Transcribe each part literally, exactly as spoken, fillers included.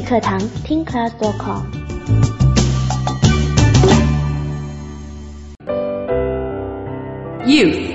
语课堂 听 class dot com。 Youth.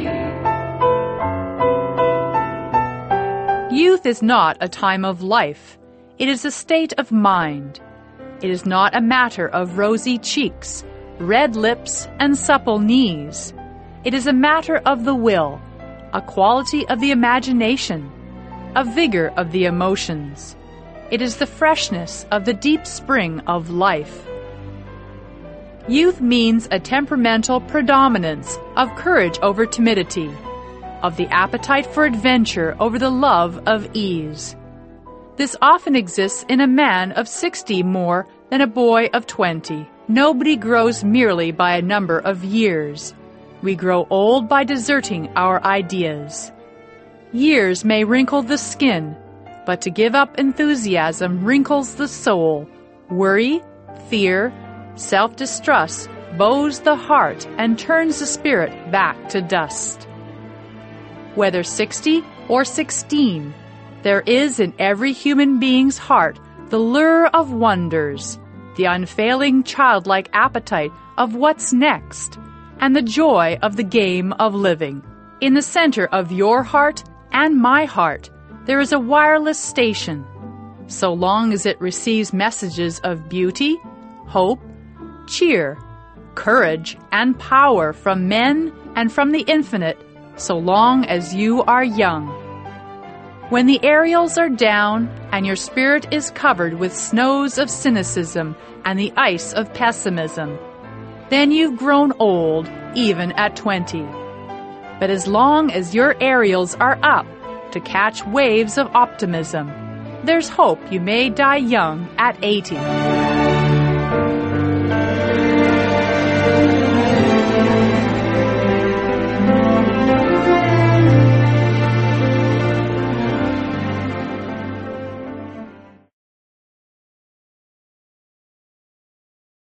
Youth is not a time of life. It is a state of mind. It is not a matter of rosy cheeks, red lips, and supple knees. It is a matter of the will, a quality of the imagination, a vigor of the emotions. It is the freshness of the deep spring of life. Youth means a temperamental predominance of courage over timidity, of the appetite for adventure over the love of ease. This often exists in a man of sixty more than a boy of twenty. Nobody grows merely by a number of years. We grow old by deserting our ideas. Years may wrinkle the skin, but to give up enthusiasm wrinkles the soul. Worry, fear, self-distrust bows the heart and turns the spirit back to dust. Whether sixty or sixteen, there is in every human being's heart the lure of wonders, the unfailing childlike appetite of what's next, and the joy of the game of living. In the center of your heart and my heart, there is a wireless station. So long as it receives messages of beauty, hope, cheer, courage, and power from men and from the infinite, so long as you are young. When the aerials are down and your spirit is covered with snows of cynicism and the ice of pessimism, then you've grown old even at twenty. But as long as your aerials are up to catch waves of optimism, there's hope you may die young at eighty.